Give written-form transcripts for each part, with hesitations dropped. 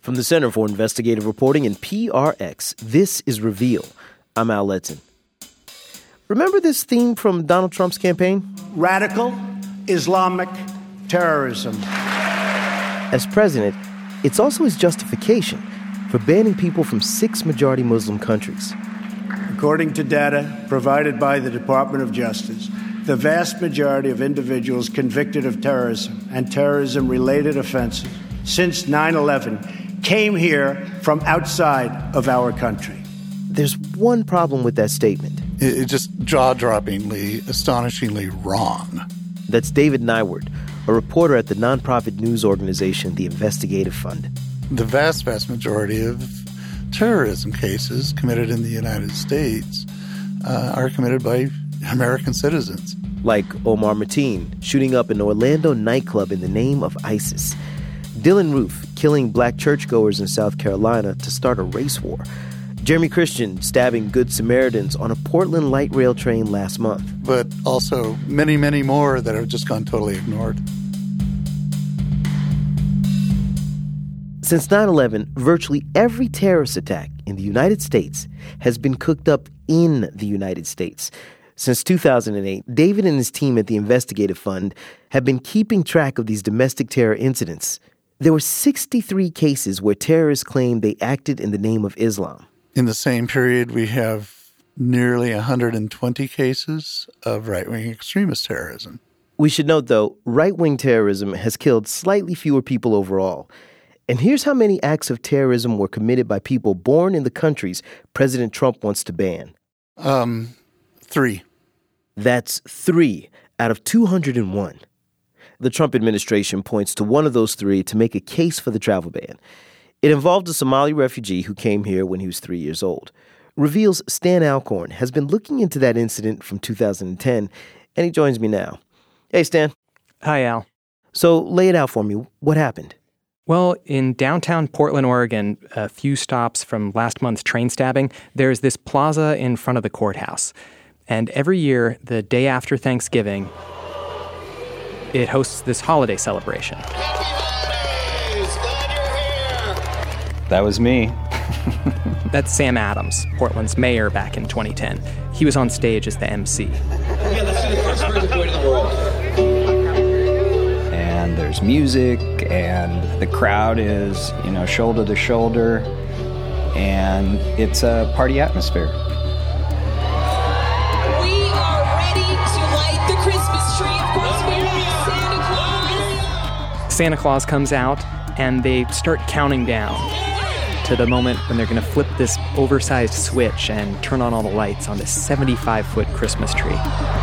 From the Center for Investigative Reporting and PRX, this is Reveal. I'm Al Letson. Remember this theme from Donald Trump's campaign? Radical Islamic terrorism. As president, it's also his justification for banning people from 6 majority Muslim countries. According to data provided by the Department of Justice, the vast majority of individuals convicted of terrorism and terrorism-related offenses since 9/11 came here from outside of our country. There's one problem with that statement. It's just jaw-droppingly, astonishingly wrong. That's David Nyward, a reporter at the nonprofit news organization, The Investigative Fund. The vast, vast majority of terrorism cases committed in the United States are committed by American citizens. Like Omar Mateen shooting up an Orlando nightclub in the name of ISIS. Dylan Roof killing black churchgoers in South Carolina to start a race war. Jeremy Christian stabbing Good Samaritans on a Portland light rail train last month. But also many, many more that have just gone totally ignored. Since 9/11, virtually every terrorist attack in the United States has been cooked up in the United States. Since 2008, David and his team at the Investigative Fund have been keeping track of these domestic terror incidents. There were 63 cases where terrorists claimed they acted in the name of Islam. In the same period, we have nearly 120 cases of right-wing extremist terrorism. We should note, though, right-wing terrorism has killed slightly fewer people overall. And here's how many acts of terrorism were committed by people born in the countries President Trump wants to ban. 3. That's 3 out of 201. The Trump administration points to one of those 3 to make a case for the travel ban. It involved a Somali refugee who came here when he was 3 years old. Reveal's Stan Alcorn has been looking into that incident from 2010, and he joins me now. Hey, Stan. Hi, Al. So lay it out for me. What happened? Well, in downtown Portland, Oregon, a few stops from last month's train stabbing, there's this plaza in front of the courthouse. And every year, the day after Thanksgiving, it hosts this holiday celebration. Happy holidays! Glad you're here! That was me. That's Sam Adams, Portland's mayor back in 2010. He was on stage as the MC. Yeah, let's do the first birthday party in the world. And there's music, and the crowd is, shoulder to shoulder, and it's a party atmosphere. We are ready to light the Christmas tree. Of course, we have Santa Claus. Santa Claus comes out, and they start counting down to the moment when they're going to flip this oversized switch and turn on all the lights on this 75-foot Christmas tree.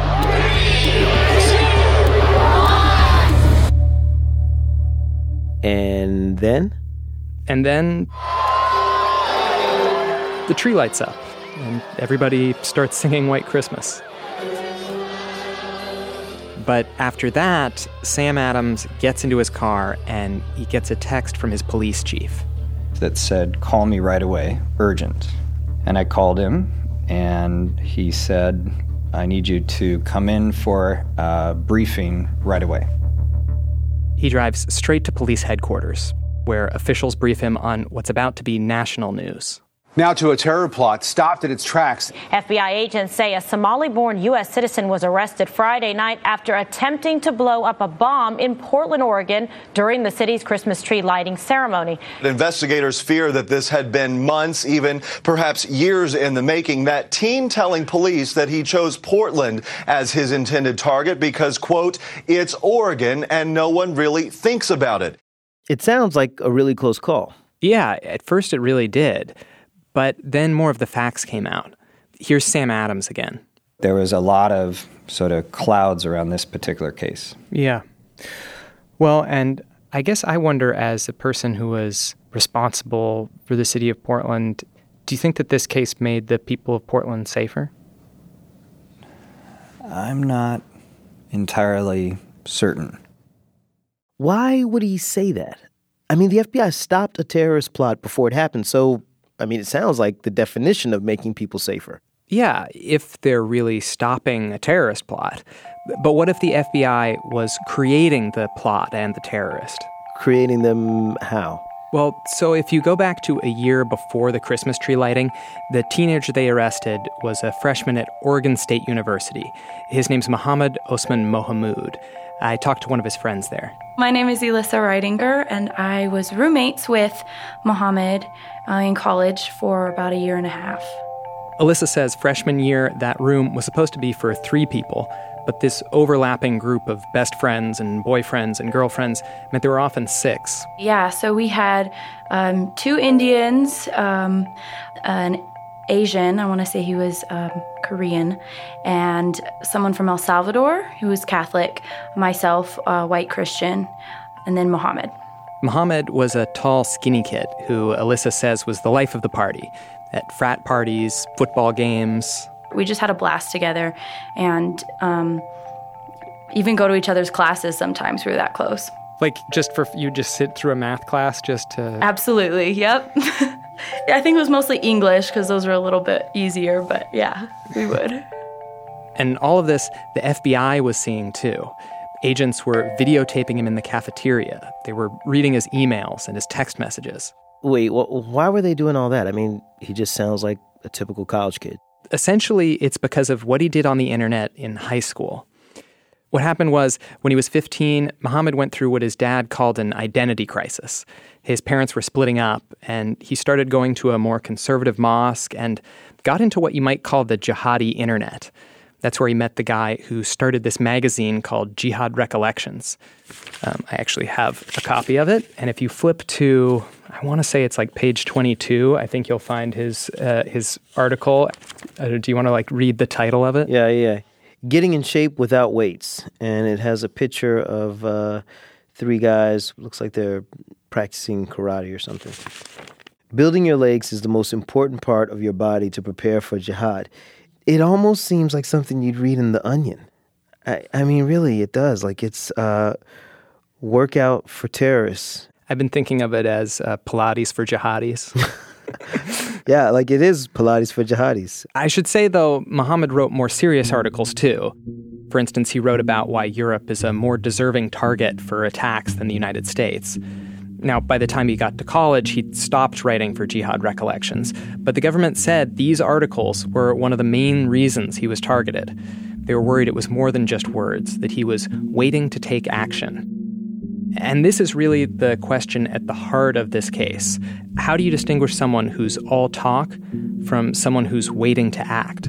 And then? And then the tree lights up, and everybody starts singing White Christmas. But after that, Sam Adams gets into his car, and he gets a text from his police chief that said, "Call me right away, urgent." And I called him, and he said, "I need you to come in for a briefing right away." He drives straight to police headquarters, where officials brief him on what's about to be national news. Now to a terror plot stopped in its tracks. FBI agents say a Somali-born U.S. citizen was arrested Friday night after attempting to blow up a bomb in Portland, Oregon during the city's Christmas tree lighting ceremony. Investigators fear that this had been months, even perhaps years in the making. That teen telling police that he chose Portland as his intended target because, quote, "it's Oregon and no one really thinks about it." It sounds like a really close call. Yeah, at first it really did. But then more of the facts came out. Here's Sam Adams again. There was a lot of sort of clouds around this particular case. Yeah. Well, and I guess I wonder, as a person who was responsible for the city of Portland, do you think that this case made the people of Portland safer? I'm not entirely certain. Why would he say that? I mean, the FBI stopped a terrorist plot before it happened, so it sounds like the definition of making people safer. Yeah, if they're really stopping a terrorist plot. But what if the FBI was creating the plot and the terrorist? Creating them how? Well, so if you go back to a year before the Christmas tree lighting, the teenager they arrested was a freshman at Oregon State University. His name's Mohammed Osman Mohamud. I talked to one of his friends there. My name is Elissa Reidinger, and I was roommates with Mohammed in college for about a year and a half. Alyssa says freshman year, that room was supposed to be for 3 people, but this overlapping group of best friends and boyfriends and girlfriends meant there were often 6. Yeah, so we had 2 Indians, an Asian, I want to say he was Korean, and someone from El Salvador who was Catholic, myself, white Christian, and then Mohammed. Mohammed was a tall, skinny kid who Alyssa says was the life of the party. At frat parties, football games. We just had a blast together and even go to each other's classes sometimes. We were that close. Like you just sit through a math class just to... Absolutely, yep. I think it was mostly English because those were a little bit easier, but yeah, we would. And all of this, the FBI was seeing too. Agents were videotaping him in the cafeteria. They were reading his emails and his text messages. Wait, why were they doing all that? I mean, he just sounds like a typical college kid. Essentially, it's because of what he did on the internet in high school. What happened was, when he was 15, Mohammed went through what his dad called an identity crisis. His parents were splitting up, and he started going to a more conservative mosque and got into what you might call the jihadi internet. That's where he met the guy who started this magazine called Jihad Recollections. I actually have a copy of it, and if you flip to, I want to say it's like page 22, I think you'll find his article. Do you want to read the title of it? Yeah. Getting in Shape Without Weights, and it has a picture of 3 guys. Looks like they're practicing karate or something. Building your legs is the most important part of your body to prepare for jihad. It almost seems like something you'd read in The Onion. I mean, really, it does. It's workout for terrorists. I've been thinking of it as Pilates for jihadis. Yeah, it is Pilates for jihadis. I should say, though, Mohammed wrote more serious articles, too. For instance, he wrote about why Europe is a more deserving target for attacks than the United States. Now, by the time he got to college, he'd stopped writing for Jihad Recollections, but the government said these articles were one of the main reasons he was targeted. They were worried it was more than just words, that he was waiting to take action. And this is really the question at the heart of this case. How do you distinguish someone who's all talk from someone who's waiting to act?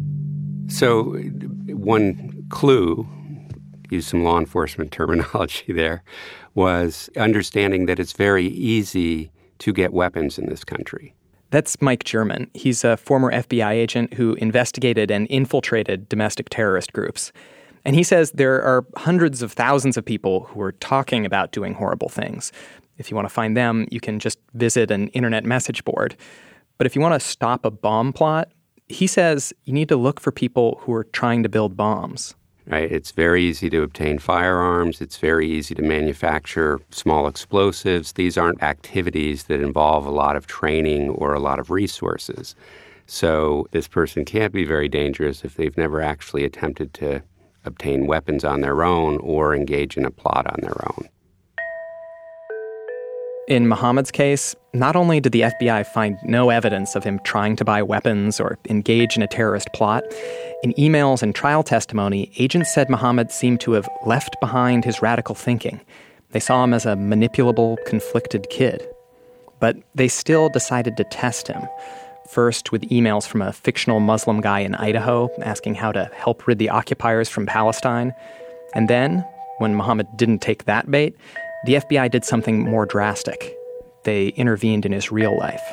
So one clue, use some law enforcement terminology there, was understanding that it's very easy to get weapons in this country. That's Mike German. He's a former FBI agent who investigated and infiltrated domestic terrorist groups. And he says there are hundreds of thousands of people who are talking about doing horrible things. If you want to find them, you can just visit an internet message board. But if you want to stop a bomb plot, he says you need to look for people who are trying to build bombs. Right? It's very easy to obtain firearms. It's very easy to manufacture small explosives. These aren't activities that involve a lot of training or a lot of resources. So this person can't be very dangerous if they've never actually attempted to obtain weapons on their own or engage in a plot on their own. In Mohammed's case, not only did the FBI find no evidence of him trying to buy weapons or engage in a terrorist plot, in emails and trial testimony, agents said Mohammed seemed to have left behind his radical thinking. They saw him as a manipulable, conflicted kid. But they still decided to test him. First with emails from a fictional Muslim guy in Idaho asking how to help rid the occupiers from Palestine. And then, when Mohammed didn't take that bait, the FBI did something more drastic. They intervened in his real life.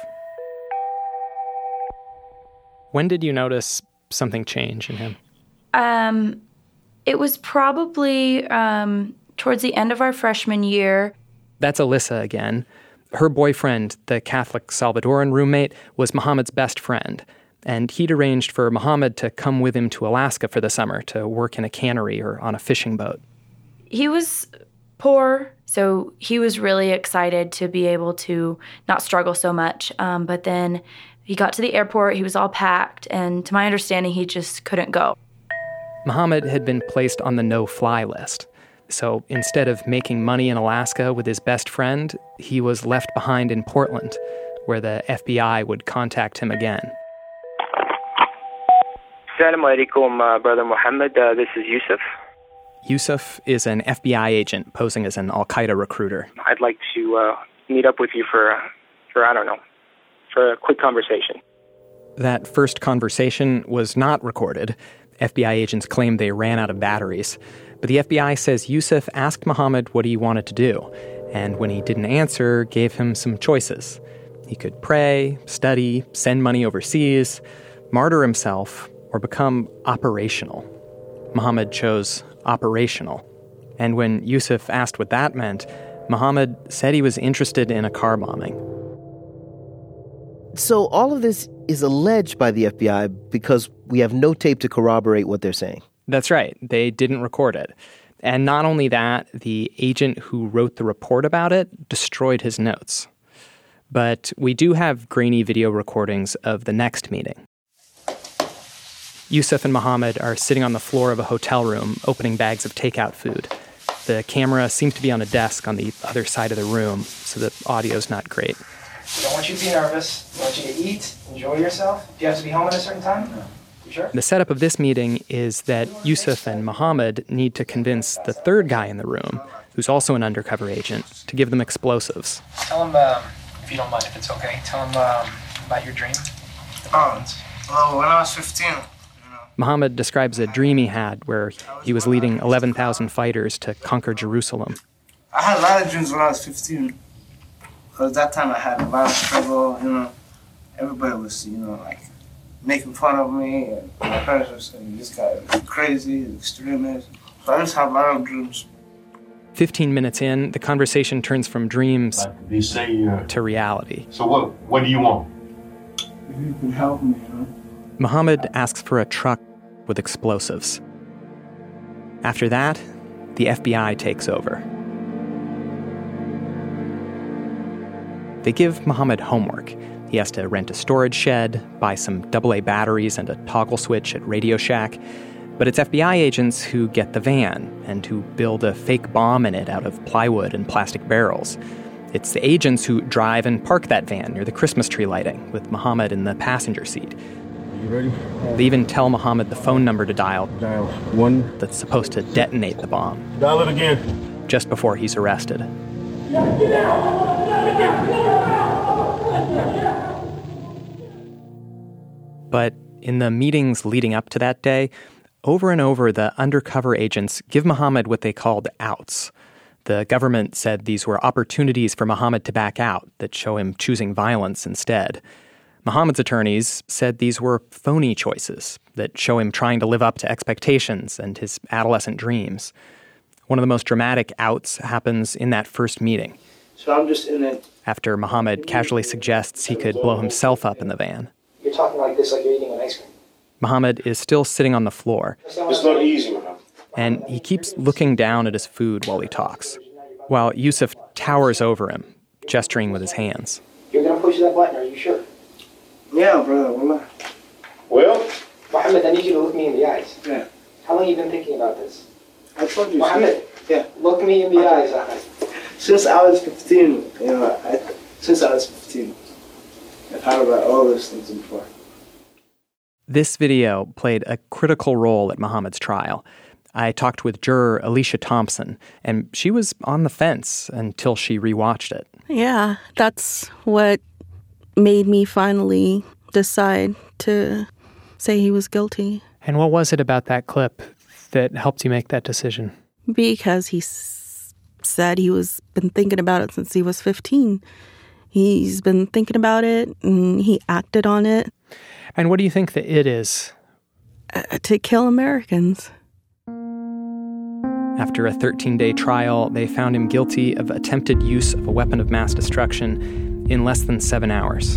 When did you notice something change in him? It was probably towards the end of our freshman year. That's Alyssa again. Her boyfriend, the Catholic Salvadoran roommate, was Mohammed's best friend. And he'd arranged for Mohammed to come with him to Alaska for the summer to work in a cannery or on a fishing boat. He was poor, so he was really excited to be able to not struggle so much. But then he got to the airport, he was all packed, and to my understanding, he just couldn't go. Mohammed had been placed on the no-fly list. So instead of making money in Alaska with his best friend, he was left behind in Portland, where the FBI would contact him again. Assalamu alaikum, Brother Muhammad. This is Yusuf. Yusuf is an FBI agent posing as an al-Qaeda recruiter. I'd like to meet up with you for a quick conversation. That first conversation was not recorded. FBI agents claimed they ran out of batteries. But the FBI says Yusuf asked Muhammad what he wanted to do, and when he didn't answer, gave him some choices. He could pray, study, send money overseas, martyr himself, or become operational. Muhammad chose operational. And when Yusuf asked what that meant, Muhammad said he was interested in a car bombing. So all of this is alleged by the FBI because we have no tape to corroborate what they're saying. That's right. They didn't record it. And not only that, the agent who wrote the report about it destroyed his notes. But we do have grainy video recordings of the next meeting. Yusuf and Muhammad are sitting on the floor of a hotel room, opening bags of takeout food. The camera seems to be on a desk on the other side of the room, so the audio's not great. I don't want you to be nervous. I want you to eat, enjoy yourself. Do you have to be home at a certain time? No. You sure? The setup of this meeting is that Yusuf and Muhammad need to convince the third guy in the room, who's also an undercover agent, to give them explosives. Tell him, if you don't mind, if it's okay, tell him about your dream. Well, when I was 15... Muhammad describes a dream he had where he was leading 11,000 fighters to conquer Jerusalem. I had a lot of dreams when I was 15. Because that time I had a lot of struggle, Everybody was, making fun of me. And my parents were saying, this guy is crazy, he's extremist. So I just had a lot of dreams. 15 minutes in, the conversation turns from dreams to reality. So what do you want? If you can help me, Muhammad asks for a truck with explosives. After that, the FBI takes over. They give Muhammad homework. He has to rent a storage shed, buy some AA batteries and a toggle switch at Radio Shack. But it's FBI agents who get the van and who build a fake bomb in it out of plywood and plastic barrels. It's the agents who drive and park that van near the Christmas tree lighting with Muhammad in the passenger seat. You ready? They even tell Muhammad the phone number to dial. Dial 1. That's supposed to detonate the bomb. Dial it again. Just before he's arrested. But in the meetings leading up to that day, over and over the undercover agents give Muhammad what they called outs. The government said these were opportunities for Muhammad to back out that show him choosing violence instead. Muhammad's attorneys said these were phony choices that show him trying to live up to expectations and his adolescent dreams. One of the most dramatic outs happens in that first meeting. So I'm just in it. After Muhammad casually suggests he could blow himself up in the van. You're talking like this, like you're eating an ice cream. Muhammad is still sitting on the floor. It's not easy, Muhammad. And he keeps looking down at his food while he talks, while Yusuf towers over him, gesturing with his hands. You're going to push that button, are you sure? Yeah, brother, wallah. Well? Muhammad, I need you to look me in the eyes. Yeah. How long have you been thinking about this? I told you. Muhammad, yeah. Look me in the eyes, Ahmed. Since I was 15, I've heard about all those things before. This video played a critical role at Muhammad's trial. I talked with juror Alicia Thompson, and she was on the fence until she rewatched it. Yeah, that's what made me finally decide to say he was guilty. And what was it about that clip that helped you make that decision? Because he said he was been thinking about it since he was 15. He's been thinking about it, and he acted on it. And what do you think the it is? To kill Americans. After a 13-day trial, they found him guilty of attempted use of a weapon of mass destruction in less than 7 hours.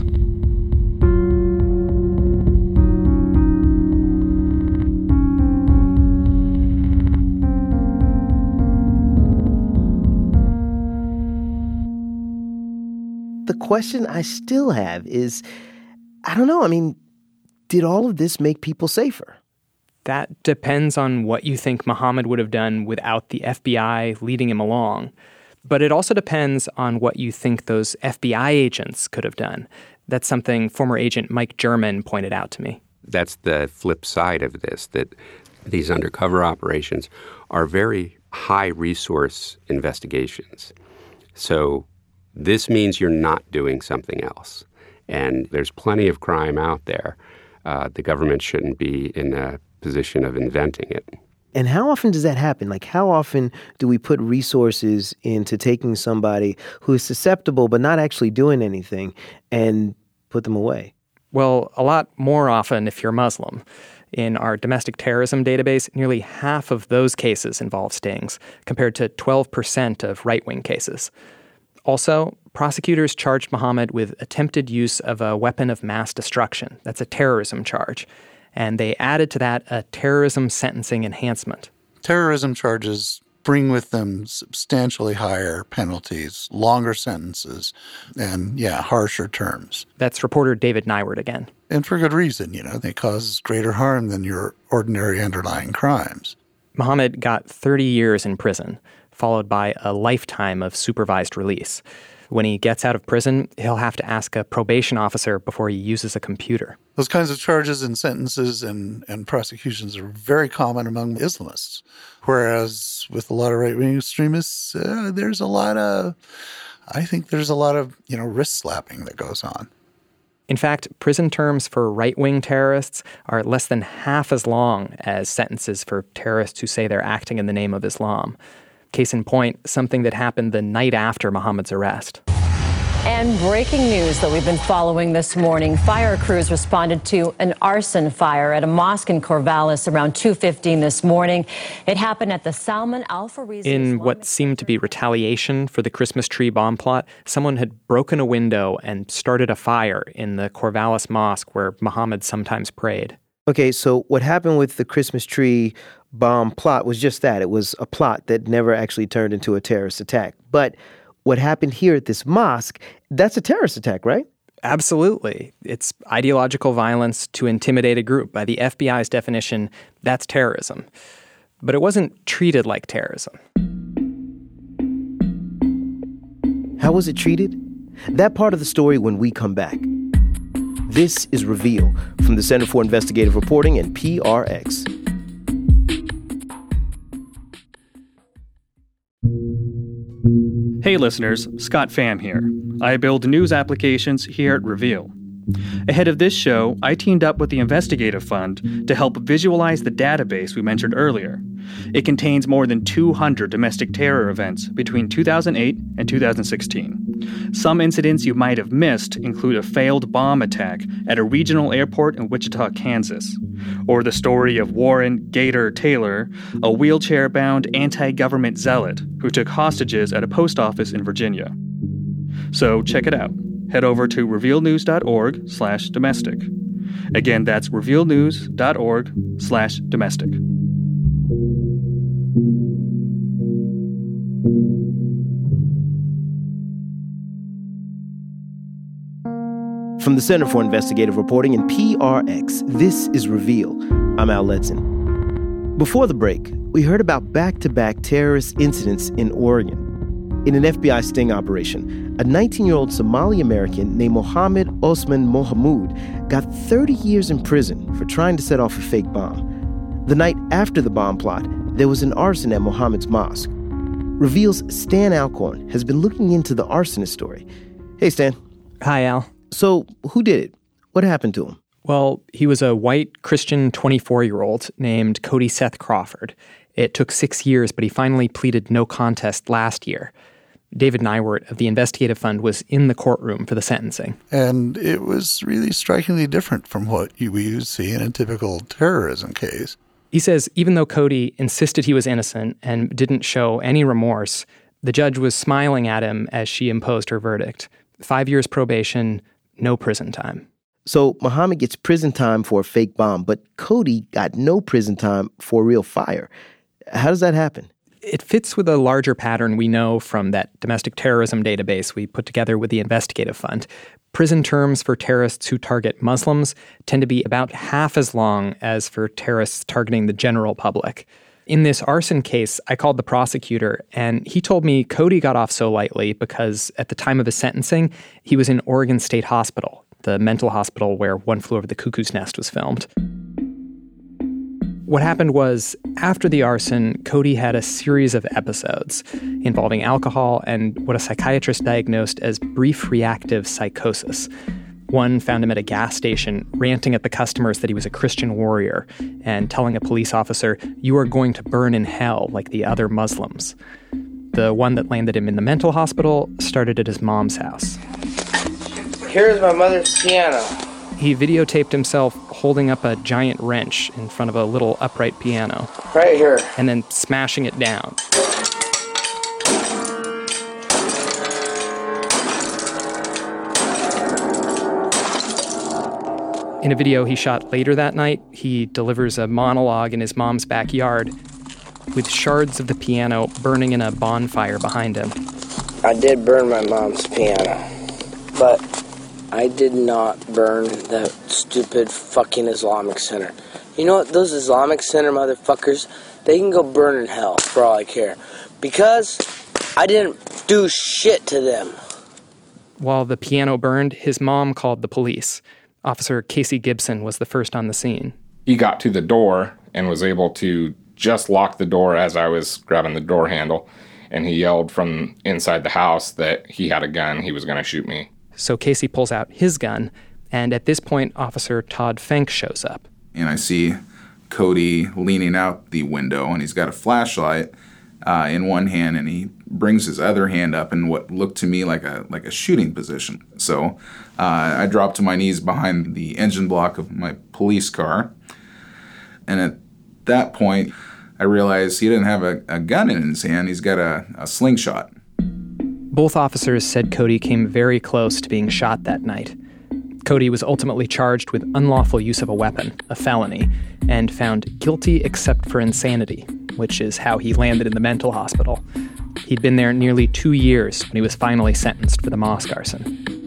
The question I still have is, I don't know, did all of this make people safer? That depends on what you think Mohammed would have done without the FBI leading him along. But it also depends on what you think those FBI agents could have done. That's something former agent Mike German pointed out to me. That's the flip side of this, that these undercover operations are very high-resource investigations. So this means you're not doing something else. And there's plenty of crime out there. The government shouldn't be in a position of inventing it. And how often does that happen? Like, how often do we put resources into taking somebody who is susceptible but not actually doing anything and put them away? Well, a lot more often if you're Muslim. In our domestic terrorism database, nearly half of those cases involve stings, compared to 12% of right-wing cases. Also, prosecutors charged Mohammed with attempted use of a weapon of mass destruction. That's a terrorism charge. And they added to that a terrorism sentencing enhancement. Terrorism charges bring with them substantially higher penalties, longer sentences, and, harsher terms. That's reporter David Nywert again. And for good reason, they cause greater harm than your ordinary underlying crimes. Mohammed got 30 years in prison, followed by a lifetime of supervised release. When he gets out of prison, he'll have to ask a probation officer before he uses a computer. Those kinds of charges and sentences and prosecutions are very common among Islamists, whereas with a lot of right-wing extremists, there's a lot of wrist slapping that goes on. In fact, prison terms for right-wing terrorists are less than half as long as sentences for terrorists who say they're acting in the name of Islam. Case in point, something that happened the night after Mohammed's arrest. And breaking news that we've been following this morning. Fire crews responded to an arson fire at a mosque in Corvallis around 2:15 this morning. It happened at the Salman Al-Farisi. In what seemed to be retaliation for the Christmas tree bomb plot, someone had broken a window and started a fire in the Corvallis mosque where Mohammed sometimes prayed. Okay, so what happened with the Christmas tree bomb plot was just that. It was a plot that never actually turned into a terrorist attack. But what happened here at this mosque, that's a terrorist attack, right? Absolutely. It's ideological violence to intimidate a group. By the FBI's definition, that's terrorism. But it wasn't treated like terrorism. How was it treated? That part of the story when we come back. This is Reveal from the Center for Investigative Reporting and PRX. Hey listeners, Scott Pham here. I build news applications here at Reveal. Ahead of this show, I teamed up with the Investigative Fund to help visualize the database we mentioned earlier. It contains more than 200 domestic terror events between 2008 and 2016. Some incidents you might have missed include a failed bomb attack at a regional airport in Wichita, Kansas, or the story of Warren Gator Taylor, a wheelchair-bound anti-government zealot who took hostages at a post office in Virginia. So check it out. Head over to revealnews.org/domestic. Again, that's revealnews.org/domestic. From the Center for Investigative Reporting and PRX, this is Reveal. I'm Al Letson. Before the break, we heard about back-to-back terrorist incidents in Oregon. In an FBI sting operation, a 19-year-old Somali-American named Mohammed Osman Mohamud got 30 years in prison for trying to set off a fake bomb. The night after the bomb plot, there was an arson at Mohammed's mosque. Reveal's Stan Alcorn has been looking into the arsonist story. Hey, Stan. Hi, Al. So, who did it? What happened to him? Well, he was a white Christian 24-year-old named Cody Seth Crawford. It took 6 years, but he finally pleaded no contest last year. David Nywert of the Investigative Fund was in the courtroom for the sentencing. And it was really strikingly different from what we would see in a typical terrorism case. He says even though Cody insisted he was innocent and didn't show any remorse, the judge was smiling at him as she imposed her verdict. 5 years probation, no prison time. So Mohammed gets prison time for a fake bomb, but Cody got no prison time for a real fire. How does that happen? It fits with a larger pattern we know from that domestic terrorism database we put together with the Investigative Fund. Prison terms for terrorists who target Muslims tend to be about half as long as for terrorists targeting the general public. In this arson case, I called the prosecutor, and he told me Cody got off so lightly because at the time of his sentencing, he was in Oregon State Hospital, the mental hospital where One Flew Over the Cuckoo's Nest was filmed. What happened was, after the arson, Cody had a series of episodes involving alcohol and what a psychiatrist diagnosed as brief reactive psychosis. One found him at a gas station ranting at the customers that he was a Christian warrior and telling a police officer, "You are going to burn in hell like the other Muslims." The one that landed him in the mental hospital started at his mom's house. Here's my mother's piano. He videotaped himself holding up a giant wrench in front of a little upright piano. Right here. And then smashing it down. In a video he shot later that night, he delivers a monologue in his mom's backyard with shards of the piano burning in a bonfire behind him. I did burn my mom's piano, but I did not burn the stupid fucking Islamic Center. You know what? Those Islamic Center motherfuckers, they can go burn in hell for all I care. Because I didn't do shit to them. While the piano burned, his mom called the police. Officer Casey Gibson was the first on the scene. He got to the door and was able to just lock the door as I was grabbing the door handle. And he yelled from inside the house that he had a gun, he was going to shoot me. So Casey pulls out his gun, and at this point, Officer Todd Fink shows up. And I see Cody leaning out the window, and he's got a flashlight in one hand, and he brings his other hand up in what looked to me like a shooting position. So I dropped to my knees behind the engine block of my police car, and at that point, I realized he didn't have a gun in his hand. He's got a slingshot. Both officers said Cody came very close to being shot that night. Cody was ultimately charged with unlawful use of a weapon, a felony, and found guilty except for insanity, which is how he landed in the mental hospital. He'd been there nearly 2 years when he was finally sentenced for the mosque arson.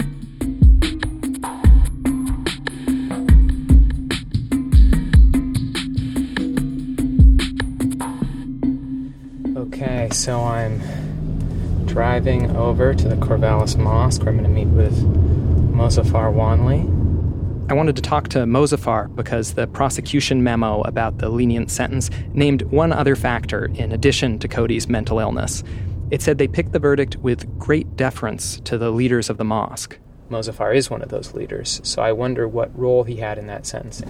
Okay, so I'm driving over to the Corvallis Mosque where I'm going to meet with Mozaffar Wanli. I wanted to talk to Mozaffar because the prosecution memo about the lenient sentence named one other factor in addition to Cody's mental illness. It said they picked the verdict with great deference to the leaders of the mosque. Mozaffar is one of those leaders, so I wonder what role he had in that sentencing.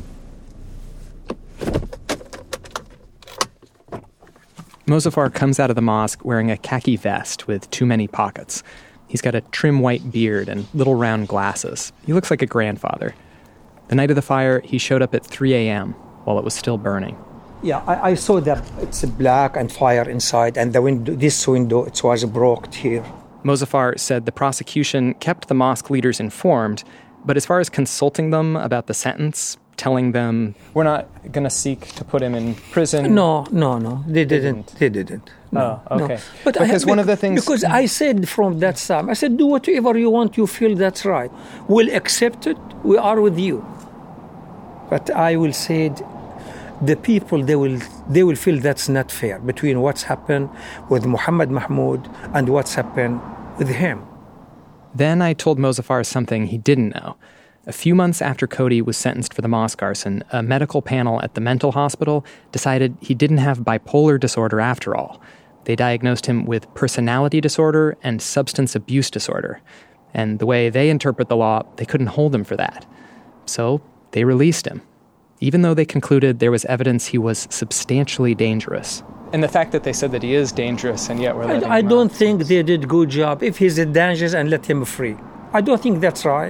Mozaffar comes out of the mosque wearing a khaki vest with too many pockets. He's got a trim white beard and little round glasses. He looks like a grandfather. The night of the fire, he showed up at 3 a.m. while it was still burning. Yeah, I saw that it's black and fire inside, and the window, this window, it was broken here. Mozaffar said the prosecution kept the mosque leaders informed, but as far as consulting them about the sentence, telling them, we're not going to seek to put him in prison. No. They didn't. No, oh, okay. No. But because one of the things... Because I said from that time, I said, do whatever you want, you feel that's right. We'll accept it. We are with you. But I will say, the people, they will feel that's not fair between what's happened with Muhammad Mahmoud and what's happened with him. Then I told Mozaffar something he didn't know. A few months after Cody was sentenced for the mosque arson, a medical panel at the mental hospital decided he didn't have bipolar disorder after all. They diagnosed him with personality disorder and substance abuse disorder. And the way they interpret the law, they couldn't hold him for that. So they released him, even though they concluded there was evidence he was substantially dangerous. And the fact that they said that he is dangerous and yet we're letting him I don't think they did a good job if he's dangerous and let him free. I don't think that's right.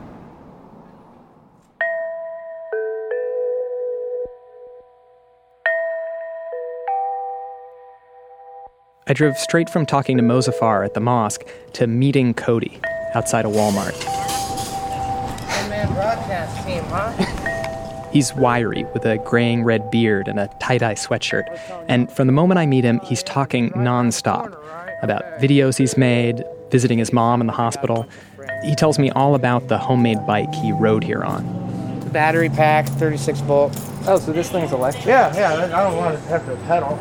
I drove straight from talking to Mozaffar at the mosque to meeting Cody outside a Walmart. Hey man, broadcast team, huh? He's wiry with a graying red beard and a tie-dye sweatshirt. And from the moment I meet him, he's talking nonstop about videos he's made, visiting his mom in the hospital. He tells me all about the homemade bike he rode here on. Battery pack, 36 volt. Oh, so this thing's electric? Yeah, I don't want to have to pedal.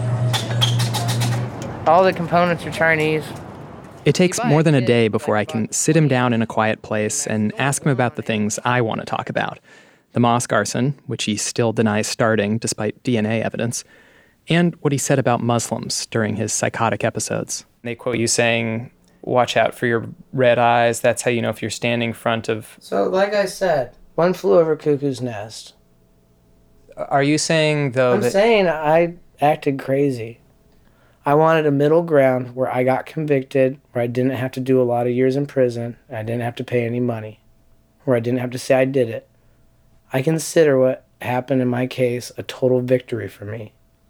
All the components are Chinese. It takes more than a day before I can sit him down in a quiet place and ask him about the things I want to talk about. The mosque arson, which he still denies starting despite DNA evidence, and what he said about Muslims during his psychotic episodes. They quote you saying, "Watch out for your red eyes. That's how you know if you're standing in front of..." So, like I said, one flew over cuckoo's nest. Are you saying, though, I'm saying I acted crazy. I wanted a middle ground where I got convicted, where I didn't have to do a lot of years in prison, and I didn't have to pay any money, where I didn't have to say I did it. I consider what happened in my case a total victory for me.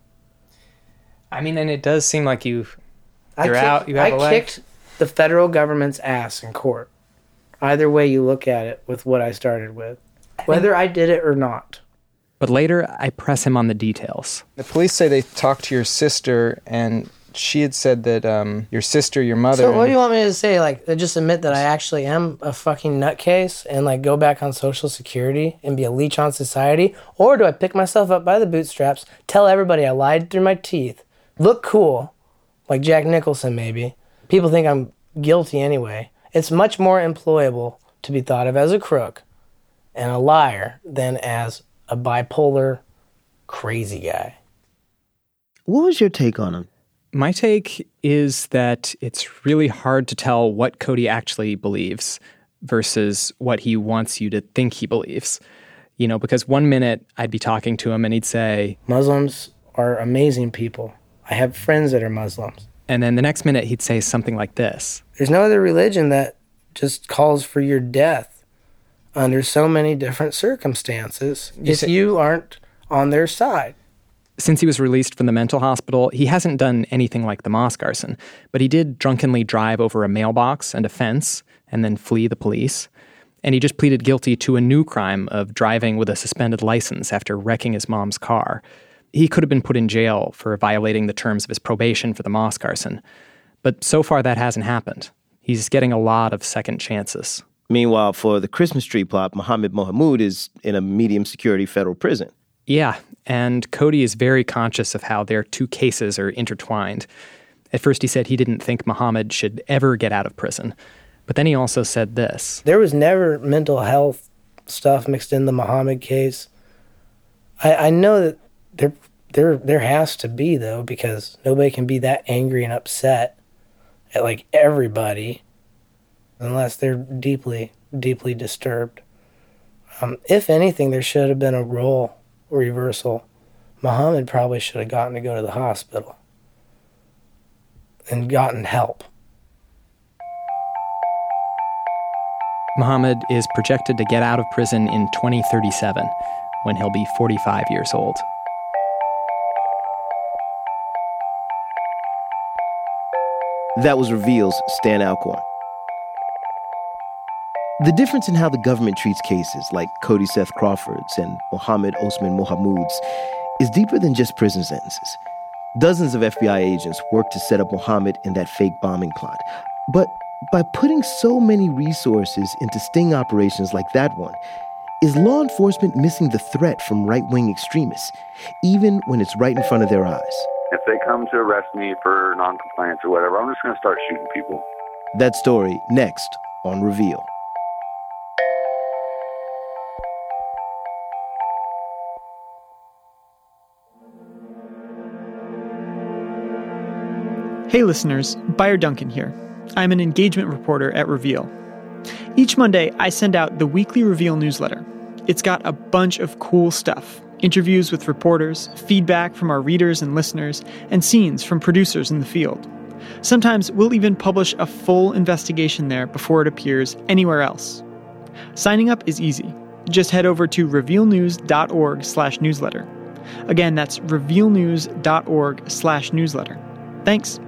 I mean, and it does seem like you have I a leg. kicked the federal government's ass in court. Either way you look at it with what I started with, whether I did it or not. But later, I press him on the details. The police say they talked to your sister, and she had said that your sister, your mother... So what do you want me to say? Like, just admit that I actually am a fucking nutcase and, like, go back on Social Security and be a leech on society? Or do I pick myself up by the bootstraps, tell everybody I lied through my teeth, look cool, like Jack Nicholson maybe? People think I'm guilty anyway. It's much more employable to be thought of as a crook and a liar than as a bipolar, crazy guy. What was your take on him? My take is that it's really hard to tell what Cody actually believes versus what he wants you to think he believes. You know, because one minute I'd be talking to him and he'd say, Muslims are amazing people. I have friends that are Muslims. And then the next minute he'd say something like this. There's no other religion that just calls for your death under so many different circumstances if you aren't on their side. Since he was released from the mental hospital, he hasn't done anything like the mosque arson, but he did drunkenly drive over a mailbox and a fence and then flee the police. And he just pleaded guilty to a new crime of driving with a suspended license after wrecking his mom's car. He could have been put in jail for violating the terms of his probation for the mosque arson. But so far that hasn't happened. He's getting a lot of second chances. Meanwhile, for the Christmas tree plot, Mohammed Mohamud is in a medium security federal prison. Yeah, and Cody is very conscious of how their two cases are intertwined. At first he said he didn't think Mohammed should ever get out of prison. But then he also said this. There was never mental health stuff mixed in the Mohammed case. I know that there has to be, though, because nobody can be that angry and upset at, like, everybody unless they're deeply, deeply disturbed. If anything, there should have been a role reversal. Mohammed probably should have gotten to go to the hospital and gotten help. Mohammed is projected to get out of prison in 2037, when he'll be 45 years old. That was Reveal's Stan Alcorn. The difference in how the government treats cases like Cody Seth Crawford's and Mohammed Osman Mohamud's is deeper than just prison sentences. Dozens of FBI agents worked to set up Mohammed in that fake bombing plot. But by putting so many resources into sting operations like that one, is law enforcement missing the threat from right-wing extremists, even when it's right in front of their eyes? If they come to arrest me for noncompliance or whatever, I'm just going to start shooting people. That story next on Reveal. Hey listeners, Buyer Duncan here. I'm an engagement reporter at Reveal. Each Monday, I send out the weekly Reveal newsletter. It's got a bunch of cool stuff. Interviews with reporters, feedback from our readers and listeners, and scenes from producers in the field. Sometimes we'll even publish a full investigation there before it appears anywhere else. Signing up is easy. Just head over to revealnews.org/newsletter. Again, that's revealnews.org/newsletter. Thanks.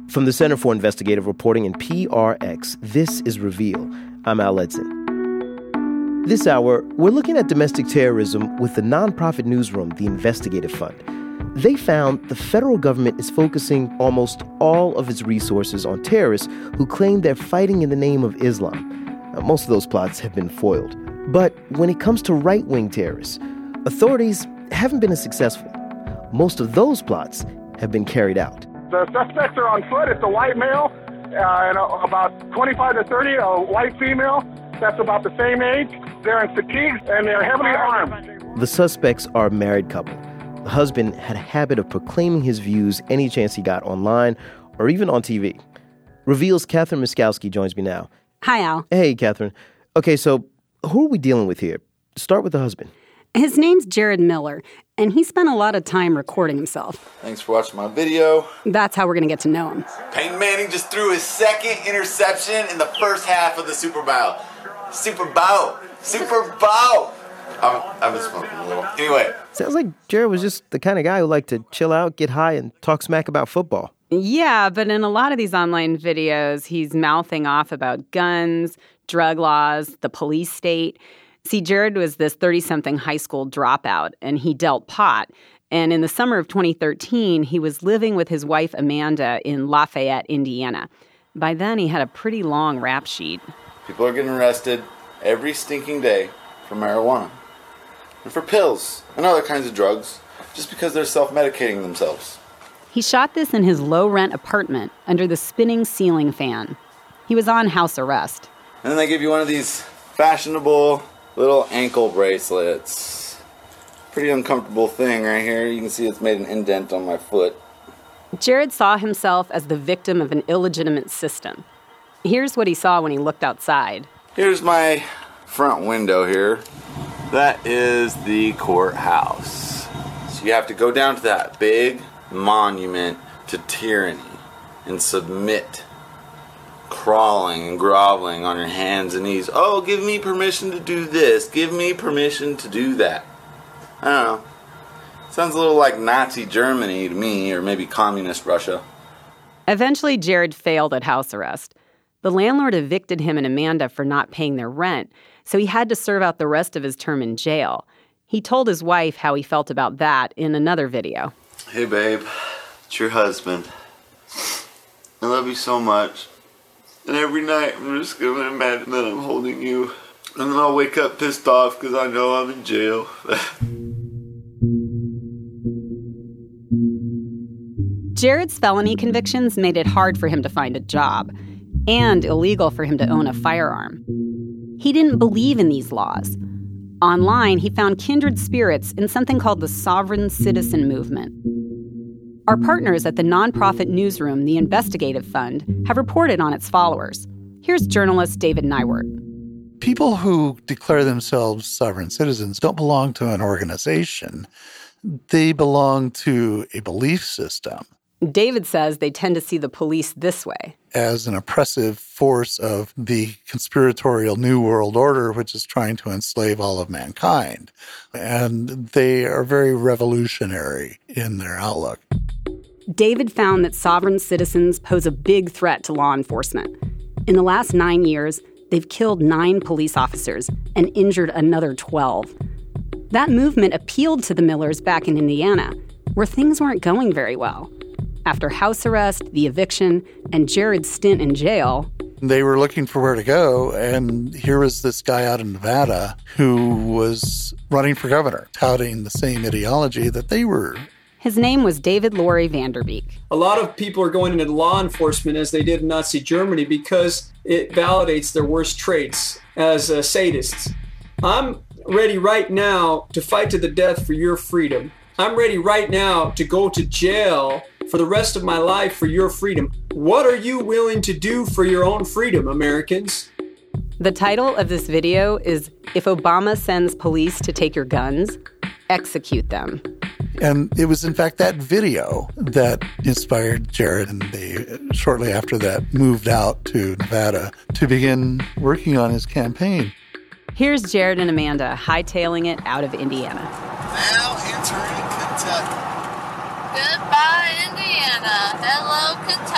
From the Center for Investigative Reporting and PRX, this is Reveal. I'm Al Edson. This hour, we're looking at domestic terrorism with the nonprofit newsroom, the Investigative Fund. They found the federal government is focusing almost all of its resources on terrorists who claim they're fighting in the name of Islam. Now, most of those plots have been foiled. But when it comes to right-wing terrorists, authorities haven't been as successful. Most of those plots have been carried out. The suspects are on foot. It's a white male and about 25 to 30, a white female that's about the same age. They're in fatigues and they're heavily armed. The suspects are a married couple. The husband had a habit of proclaiming his views any chance he got online or even on TV. Reveal's Catherine Miskowski joins me now. Hi, Al. Hey, Catherine. Okay, so who are we dealing with here? Start with the husband. His name's Jared Miller, and he spent a lot of time recording himself. Thanks for watching my video. That's how we're going to get to know him. Peyton Manning just threw his second interception in the first half of the Super Bowl. Super Bowl! I've been smoking a little. Anyway. Sounds like Jared was just the kind of guy who liked to chill out, get high, and talk smack about football. Yeah, but in a lot of these online videos, he's mouthing off about guns, drug laws, the police state. See, Jared was this 30-something high school dropout, and he dealt pot. And in the summer of 2013, he was living with his wife, Amanda, in Lafayette, Indiana. By then, he had a pretty long rap sheet. People are getting arrested every stinking day for marijuana and for pills and other kinds of drugs just because they're self-medicating themselves. He shot this in his low-rent apartment under the spinning ceiling fan. He was on house arrest. And then they give you one of these fashionable little ankle bracelets. Pretty uncomfortable thing right here. You can see it's made an indent on my foot. Jared saw himself as the victim of an illegitimate system. Here's what he saw when he looked outside. Here's my front window here. That is the courthouse. So you have to go down to that big monument to tyranny and submit, crawling and groveling on your hands and knees. Oh, give me permission to do this. Give me permission to do that. I don't know. Sounds a little like Nazi Germany to me, or maybe communist Russia. Eventually, Jared failed at house arrest. The landlord evicted him and Amanda for not paying their rent, so he had to serve out the rest of his term in jail. He told his wife how he felt about that in another video. Hey, babe. It's your husband. I love you so much. And every night I'm just going to imagine that I'm holding you. And then I'll wake up pissed off because I know I'm in jail. Jared's felony convictions made it hard for him to find a job and illegal for him to own a firearm. He didn't believe in these laws. Online, he found kindred spirits in something called the Sovereign Citizen Movement. Our partners at the nonprofit newsroom, the Investigative Fund, have reported on its followers. Here's journalist David Nywert. People who declare themselves sovereign citizens don't belong to an organization. They belong to a belief system. David says they tend to see the police this way. As an oppressive force of the conspiratorial New World Order, which is trying to enslave all of mankind. And they are very revolutionary in their outlook. David found that sovereign citizens pose a big threat to law enforcement. In the last 9 years, they've killed 9 police officers and injured another 12. That movement appealed to the Millers back in Indiana, where things weren't going very well. After house arrest, the eviction, and Jared's stint in jail, they were looking for where to go, and here was this guy out in Nevada who was running for governor, touting the same ideology that they were. His name was David Laurie Vanderbeek. A lot of people are going into law enforcement as they did in Nazi Germany because it validates their worst traits as sadists. I'm ready right now to fight to the death for your freedom. I'm ready right now to go to jail for the rest of my life for your freedom. What are you willing to do for your own freedom, Americans? The title of this video is If Obama Sends Police to Take Your Guns, Execute Them. And it was, in fact, that video that inspired Jared, and they, shortly after that, moved out to Nevada to begin working on his campaign. Here's Jared and Amanda hightailing it out of Indiana. Now entering Kentucky. Goodbye, Indiana. Hello, Kentucky.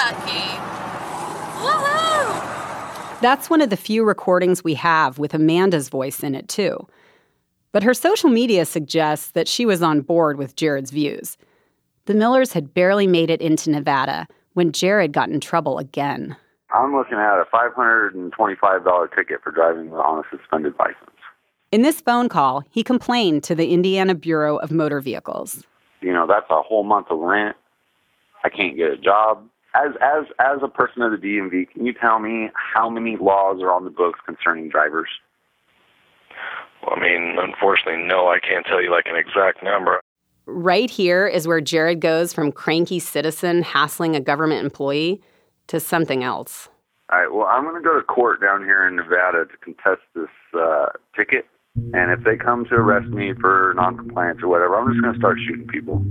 lucky. Woohoo! That's one of the few recordings we have with Amanda's voice in it, too. But her social media suggests that she was on board with Jared's views. The Millers had barely made it into Nevada when Jared got in trouble again. I'm looking at a $525 ticket for driving on a suspended license. In this phone call, he complained to the Indiana Bureau of Motor Vehicles. You know, that's a whole month of rent. I can't get a job. As a person of the DMV, can you tell me how many laws are on the books concerning drivers? Well, I mean, unfortunately, no, I can't tell you like an exact number. Right here is where Jared goes from cranky citizen hassling a government employee to something else. All right, well, I'm going to go to court down here in Nevada to contest this ticket. And if they come to arrest me for noncompliance or whatever, I'm just going to start shooting people.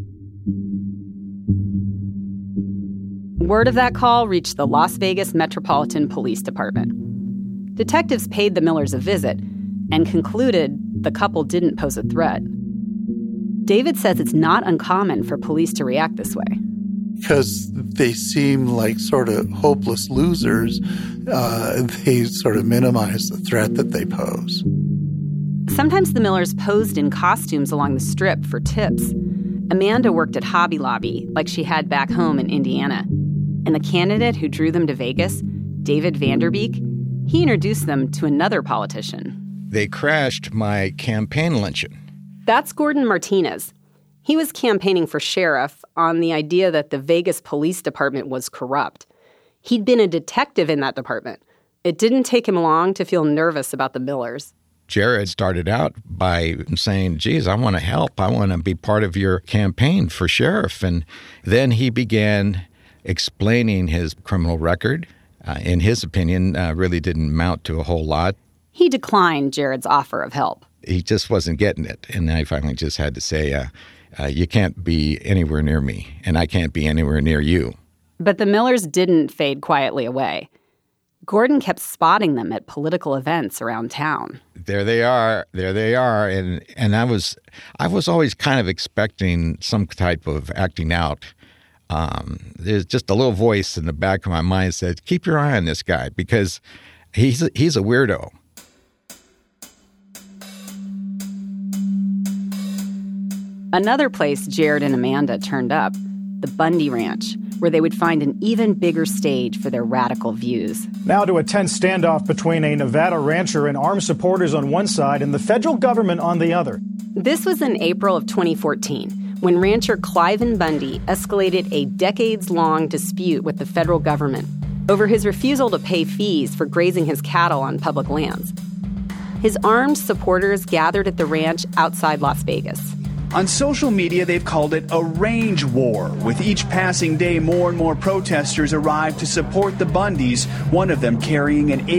Word of that call reached the Las Vegas Metropolitan Police Department. Detectives paid the Millers a visit and concluded the couple didn't pose a threat. David says it's not uncommon for police to react this way. Because they seem like sort of hopeless losers, they sort of minimize the threat that they pose. Sometimes the Millers posed in costumes along the Strip for tips. Amanda worked at Hobby Lobby, like she had back home in Indiana. And the candidate who drew them to Vegas, David Vanderbeek, he introduced them to another politician. They crashed my campaign luncheon. That's Gordon Martinez. He was campaigning for sheriff on the idea that the Vegas Police Department was corrupt. He'd been a detective in that department. It didn't take him long to feel nervous about the Millers. Jared started out by saying, geez, I want to help. I want to be part of your campaign for sheriff. And then he began explaining his criminal record. In his opinion, really didn't amount to a whole lot. He declined Jared's offer of help. He just wasn't getting it. And I finally just had to say, you can't be anywhere near me, and I can't be anywhere near you. But the Millers didn't fade quietly away. Gordon kept spotting them at political events around town. There they are. And I was always kind of expecting some type of acting out. There's just a little voice in the back of my mind that said, keep your eye on this guy, because he's a weirdo. Another place Jared and Amanda turned up, the Bundy Ranch, where they would find an even bigger stage for their radical views. Now to a tense standoff between a Nevada rancher and armed supporters on one side and the federal government on the other. This was in April of 2014, when rancher Cliven Bundy escalated a decades-long dispute with the federal government over his refusal to pay fees for grazing his cattle on public lands. His armed supporters gathered at the ranch outside Las Vegas. On social media, they've called it a range war. With each passing day, more and more protesters arrive to support the Bundys, one of them carrying an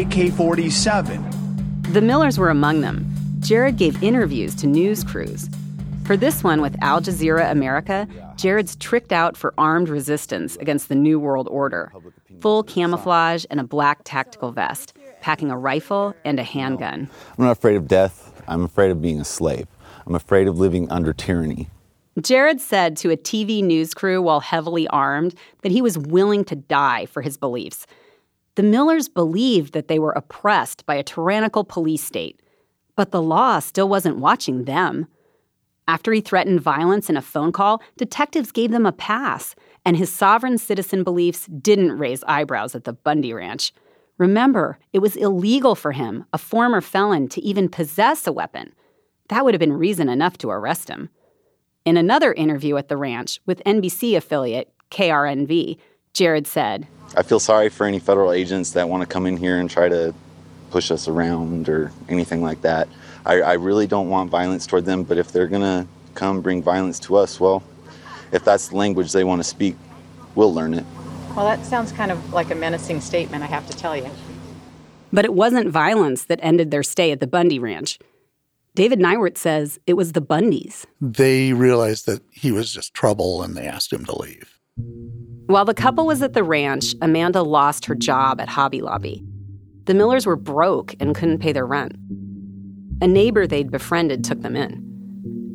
AK-47. The Millers were among them. Jared gave interviews to news crews. For this one with Al Jazeera America, Jared's tricked out for armed resistance against the New World Order. Full camouflage and a black tactical vest, packing a rifle and a handgun. I'm not afraid of death. I'm afraid of being a slave. I'm afraid of living under tyranny. Jared said to a TV news crew while heavily armed that he was willing to die for his beliefs. The Millers believed that they were oppressed by a tyrannical police state, but the law still wasn't watching them. After he threatened violence in a phone call, detectives gave them a pass, and his sovereign citizen beliefs didn't raise eyebrows at the Bundy Ranch. Remember, it was illegal for him, a former felon, to even possess a weapon. That would have been reason enough to arrest him. In another interview at the ranch with NBC affiliate KRNV, Jared said, I feel sorry for any federal agents that want to come in here and try to push us around or anything like that. I really don't want violence toward them, but if they're going to come bring violence to us, well, if that's the language they want to speak, we'll learn it. Well, that sounds kind of like a menacing statement, I have to tell you. But it wasn't violence that ended their stay at the Bundy Ranch. David Nywert says it was the Bundys. They realized that he was just trouble and they asked him to leave. While the couple was at the ranch, Amanda lost her job at Hobby Lobby. The Millers were broke and couldn't pay their rent. A neighbor they'd befriended took them in.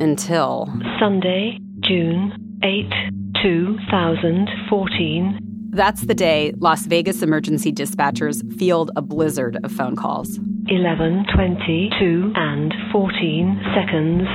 Until... Sunday, June 8, 2014. That's the day Las Vegas emergency dispatchers field a blizzard of phone calls. 11, 22, and 14 seconds.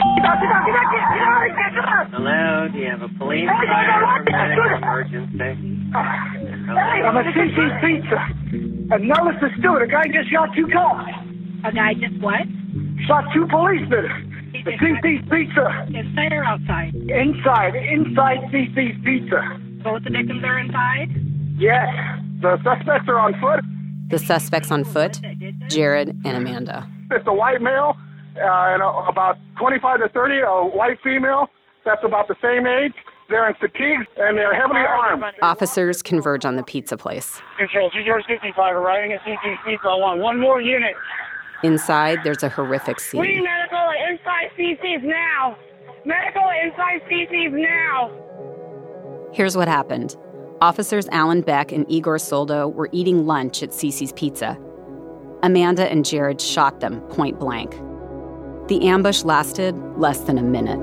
Hello, do you have a police fire or medical emergency? I'm at CC's Pizza. And notice the steward, a guy just shot 2 cops. A guy just what? Shot 2 policemen. The CC's Pizza. Inside or outside? Inside CC's Pizza. Both the victims are inside? Yes. The suspects are on foot. The suspects on foot, Jared and Amanda. It's a white male and about 25 to 30, a white female. That's about the same age. They're in fatigues and they're heavily armed. Officers converge on the pizza place. Control, 265 arriving at CC's Pizza. I want 1 more unit. Inside, there's a horrific We need scene. medical inside CC's now. Medical inside CC's now. Here's what happened. Officers Alan Beck and Igor Soldo were eating lunch at Cece's Pizza. Amanda and Jared shot them point blank. The ambush lasted less than a minute.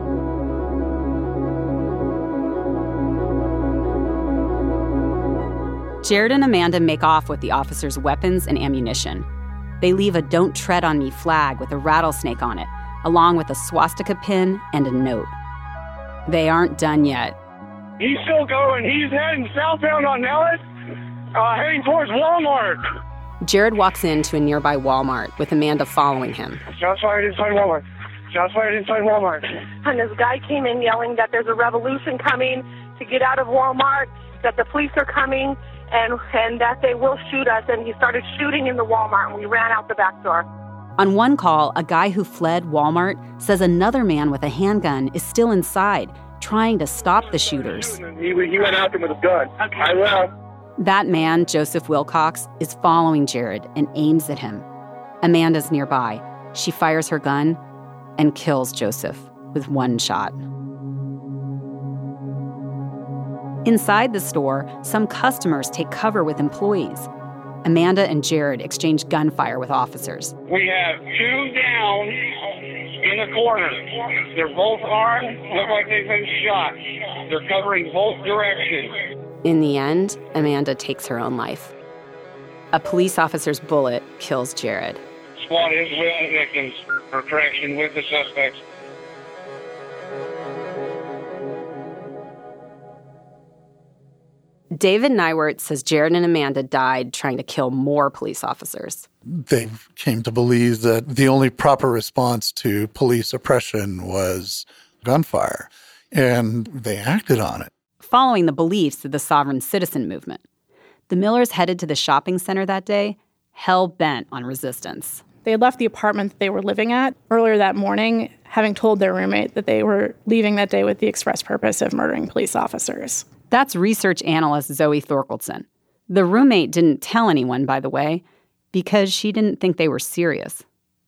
Jared and Amanda make off with the officers' weapons and ammunition. They leave a "Don't Tread on Me" flag with a rattlesnake on it, along with a swastika pin and a note. They aren't done yet. He's still going. He's heading southbound on Nellis, heading towards Walmart. Jared walks into a nearby Walmart with Amanda following him. Shots fired inside Walmart. Shots fired inside Walmart. And this guy came in yelling that there's a revolution coming to get out of Walmart, that the police are coming, and that they will shoot us. And he started shooting in the Walmart, and we ran out the back door. On one call, a guy who fled Walmart says another man with a handgun is still inside, trying to stop the shooters. He went after him with a gun. Okay. I left. That man, Joseph Wilcox, is following Jared and aims at him. Amanda's nearby. She fires her gun and kills Joseph with 1 shot. Inside the store, some customers take cover with employees. Amanda and Jared exchange gunfire with officers. We have 2 down in the corner. They're both armed, look like they've been shot. They're covering both directions. In the end, Amanda takes her own life. A police officer's bullet kills Jared. SWAT is with the victims for correction with the suspects. David Nywert says Jared and Amanda died trying to kill more police officers. They came to believe that the only proper response to police oppression was gunfire, and they acted on it. Following the beliefs of the sovereign citizen movement, the Millers headed to the shopping center that day, hell-bent on resistance. They had left the apartment that they were living at earlier that morning, having told their roommate that they were leaving that day with the express purpose of murdering police officers. That's research analyst Zoe Thorkeldsen. The roommate didn't tell anyone, by the way, because she didn't think they were serious.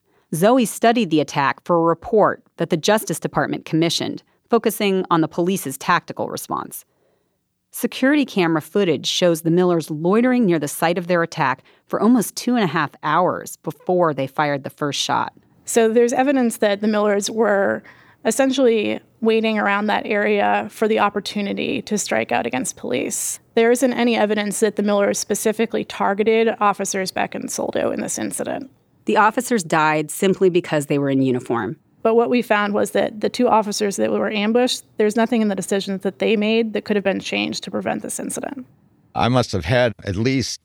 Zoe studied the attack for a report that the Justice Department commissioned, focusing on the police's tactical response. Security camera footage shows the Millers loitering near the site of their attack for almost 2.5 hours before they fired the first shot. So there's evidence that the Millers were essentially waiting around that area for the opportunity to strike out against police. There isn't any evidence that the Millers specifically targeted officers Beck and Soldo in this incident. The officers died simply because they were in uniform. But what we found was that the 2 officers that were ambushed, there's nothing in the decisions that they made that could have been changed to prevent this incident. I must have had at least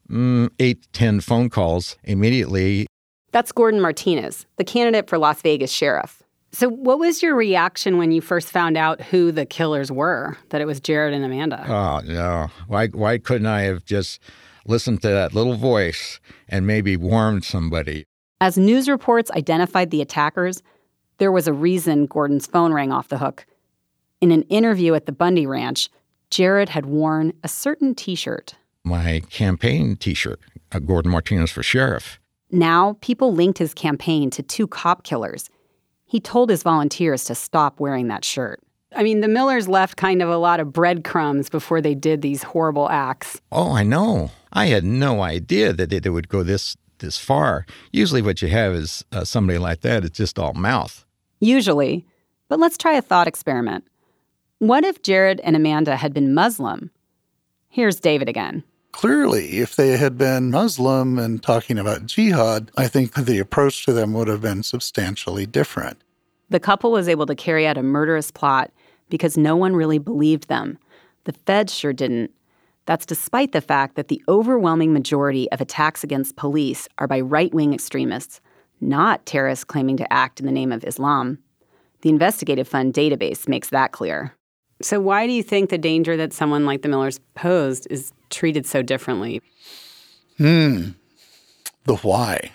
8-10 phone calls immediately. That's Gordon Martinez, the candidate for Las Vegas sheriff. So what was your reaction when you first found out who the killers were, that it was Jared and Amanda? Oh, no. Why couldn't I have just listened to that little voice and maybe warned somebody? As news reports identified the attackers, there was a reason Gordon's phone rang off the hook. In an interview at the Bundy Ranch, Jared had worn a certain T-shirt. My campaign T-shirt, Gordon Martinez for sheriff. Now, people linked his campaign to 2 cop killers. He told his volunteers to stop wearing that shirt. I mean, the Millers left kind of a lot of breadcrumbs before they did these horrible acts. Oh, I know. I had no idea that it would go this far. Usually what you have is somebody like that, it's just all mouth. Usually. But let's try a thought experiment. What if Jared and Amanda had been Muslim? Here's David again. Clearly, if they had been Muslim and talking about jihad, I think the approach to them would have been substantially different. The couple was able to carry out a murderous plot because no one really believed them. The feds sure didn't. That's despite the fact that the overwhelming majority of attacks against police are by right-wing extremists, not terrorists claiming to act in the name of Islam. The Investigative Fund database makes that clear. So why do you think the danger that someone like the Millers posed is treated so differently? The why.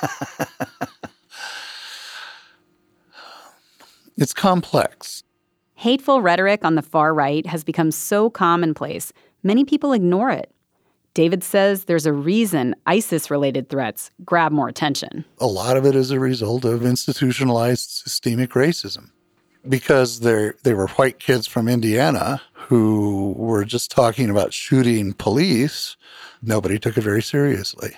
It's complex. Hateful rhetoric on the far right has become so commonplace, many people ignore it. David says there's a reason ISIS-related threats grab more attention. A lot of it is a result of institutionalized systemic racism. Because they were white kids from Indiana who were just talking about shooting police, nobody took it very seriously.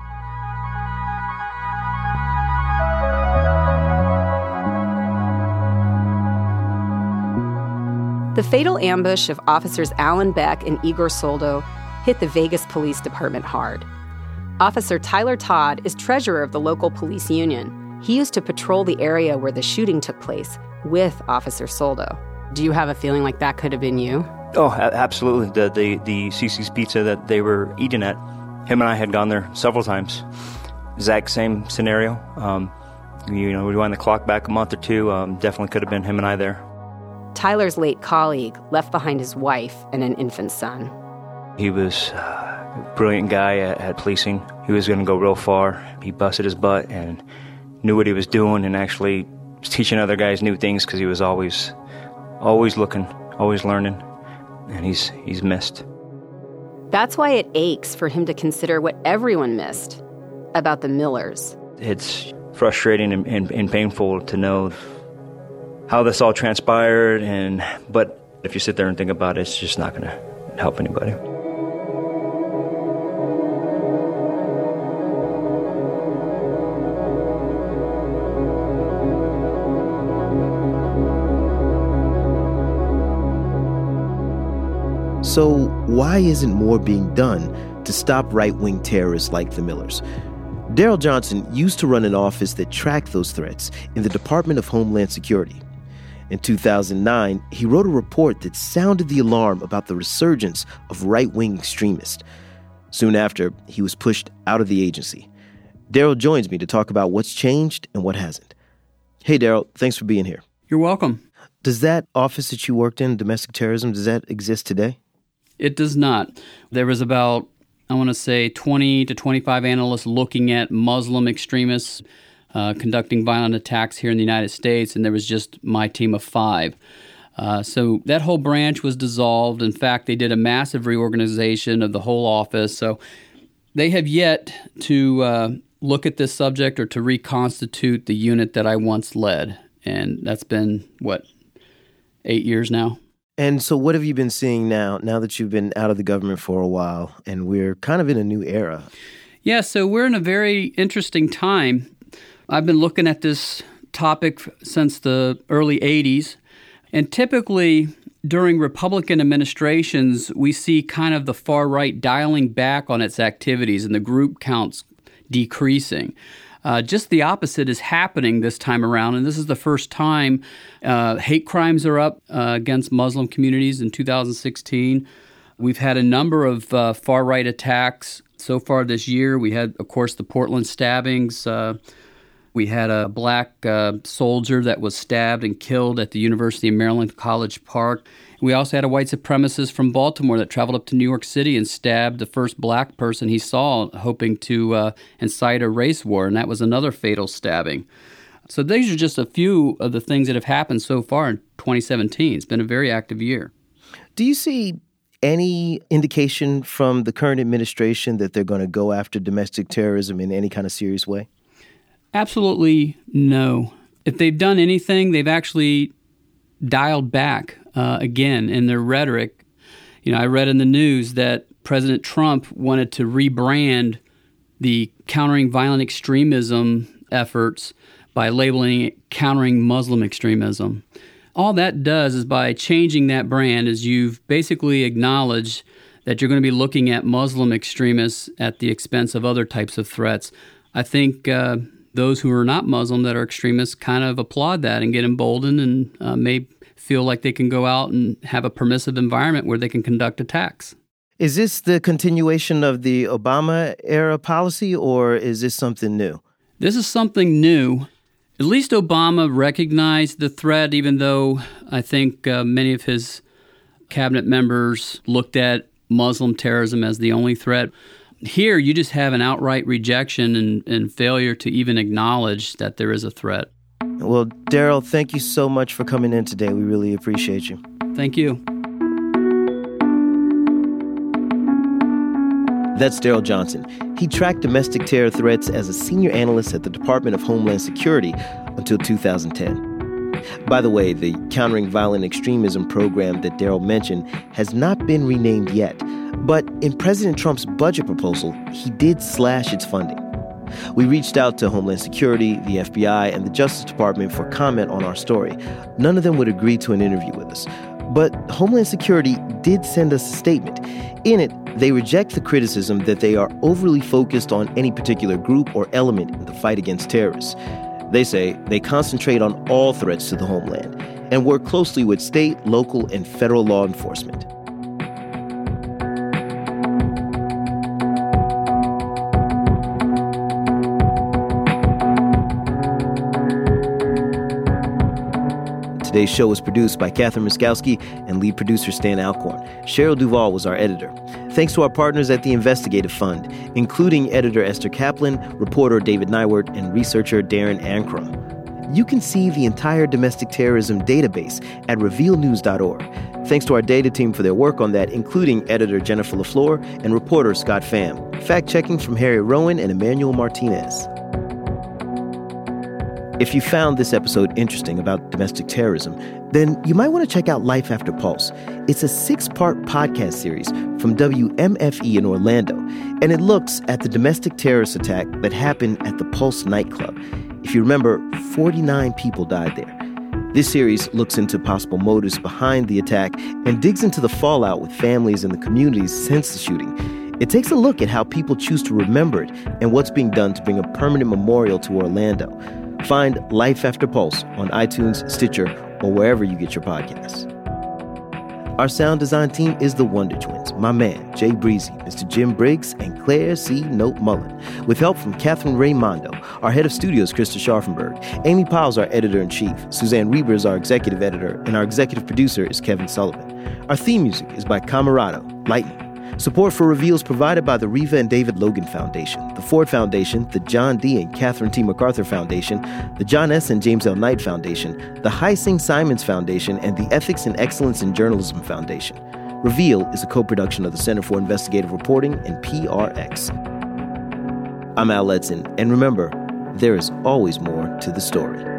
The fatal ambush of officers Alan Beck and Igor Soldo hit the Vegas Police Department hard. Officer Tyler Todd is treasurer of the local police union. He used to patrol the area where the shooting took place with Officer Soldo. Do you have a feeling like that could have been you? Oh, absolutely. The CC's Pizza that they were eating at, him and I had gone there several times. Exact same scenario. We wind the clock back a month or two. Definitely could have been him and I there. Tyler's late colleague left behind his wife and an infant son. He was a brilliant guy at policing. He was going to go real far. He busted his butt and knew what he was doing and actually was teaching other guys new things because he was always looking, always learning, and he's missed. That's why it aches for him to consider what everyone missed about the Millers. It's frustrating and painful to know how this all transpired, but if you sit there and think about it, it's just not going to help anybody. So why isn't more being done to stop right-wing terrorists like the Millers? Daryl Johnson used to run an office that tracked those threats in the Department of Homeland Security. In 2009, he wrote a report that sounded the alarm about the resurgence of right-wing extremists. Soon after, he was pushed out of the agency. Daryl joins me to talk about what's changed and what hasn't. Hey, Daryl, thanks for being here. You're welcome. Does that office that you worked in, domestic terrorism, does that exist today? It does not. There was about, 20 to 25 analysts looking at Muslim extremists conducting violent attacks here in the United States, and there was just my team of 5. So that whole branch was dissolved. In fact, they did a massive reorganization of the whole office. So they have yet to look at this subject or to reconstitute the unit that I once led. And that's been, 8 years now? And so what have you been seeing now that you've been out of the government for a while and we're kind of in a new era? Yeah, so we're in a very interesting time. I've been looking at this topic since the early 80s. And typically during Republican administrations, we see kind of the far right dialing back on its activities and the group counts decreasing. Just the opposite is happening this time around, and this is the first time hate crimes are up against Muslim communities in 2016. We've had a number of far-right attacks so far this year. We had, of course, the Portland stabbings. We had a black soldier that was stabbed and killed at the University of Maryland College Park. We also had a white supremacist from Baltimore that traveled up to New York City and stabbed the first black person he saw, hoping to incite a race war, and that was another fatal stabbing. So these are just a few of the things that have happened so far in 2017. It's been a very active year. Do you see any indication from the current administration that they're going to go after domestic terrorism in any kind of serious way? Absolutely no. If they've done anything, they've actually dialed back again in their rhetoric. I read in the news that President Trump wanted to rebrand the countering violent extremism efforts by labeling it countering Muslim extremism. All that does is by changing that brand is you've basically acknowledged that you're going to be looking at Muslim extremists at the expense of other types of threats. I think those who are not Muslim that are extremists kind of applaud that and get emboldened and may feel like they can go out and have a permissive environment where they can conduct attacks. Is this the continuation of the Obama-era policy, or is this something new? This is something new. At least Obama recognized the threat, even though I think many of his cabinet members looked at Muslim terrorism as the only threat. Here, you just have an outright rejection and failure to even acknowledge that there is a threat. Well, Daryl, thank you so much for coming in today. We really appreciate you. Thank you. That's Daryl Johnson. He tracked domestic terror threats as a senior analyst at the Department of Homeland Security until 2010. By the way, the Countering Violent Extremism program that Daryl mentioned has not been renamed yet. But in President Trump's budget proposal, he did slash its funding. We reached out to Homeland Security, the FBI, and the Justice Department for comment on our story. None of them would agree to an interview with us. But Homeland Security did send us a statement. In it, they reject the criticism that they are overly focused on any particular group or element in the fight against terrorists. They say they concentrate on all threats to the homeland and work closely with state, local, and federal law enforcement. Today's show was produced by Catherine Miskowski and lead producer Stan Alcorn. Cheryl Duvall was our editor. Thanks to our partners at the Investigative Fund, including editor Esther Kaplan, reporter David Nywert, and researcher Darren Ankrum. You can see the entire domestic terrorism database at revealnews.org. Thanks to our data team for their work on that, including editor Jennifer LaFleur and reporter Scott Pham. Fact-checking from Harry Rowan and Emmanuel Martinez. If you found this episode interesting about domestic terrorism, then you might want to check out Life After Pulse. It's a 6-part podcast series from WMFE in Orlando, and it looks at the domestic terrorist attack that happened at the Pulse nightclub. If you remember, 49 people died there. This series looks into possible motives behind the attack and digs into the fallout with families and the communities since the shooting. It takes a look at how people choose to remember it and what's being done to bring a permanent memorial to Orlando. Find Life After Pulse on iTunes, Stitcher, or wherever you get your podcasts. Our sound design team is the Wonder Twins, my man, Jay Breezy, Mr. Jim Briggs, and Claire C. Note Mullen, with help from Catherine Raimondo. Our head of studios, Krista Scharfenberg. Amy Powell's our editor-in-chief. Suzanne Reber is our executive editor, and our executive producer is Kevin Sullivan. Our theme music is by Camerado, Lightning. Support for Reveal is provided by the Reva and David Logan Foundation, the Ford Foundation, the John D. and Catherine T. MacArthur Foundation, the John S. and James L. Knight Foundation, the Hy-Sing Simons Foundation, and the Ethics and Excellence in Journalism Foundation. Reveal is a co-production of the Center for Investigative Reporting and PRX. I'm Al Letson, and remember, there is always more to the story.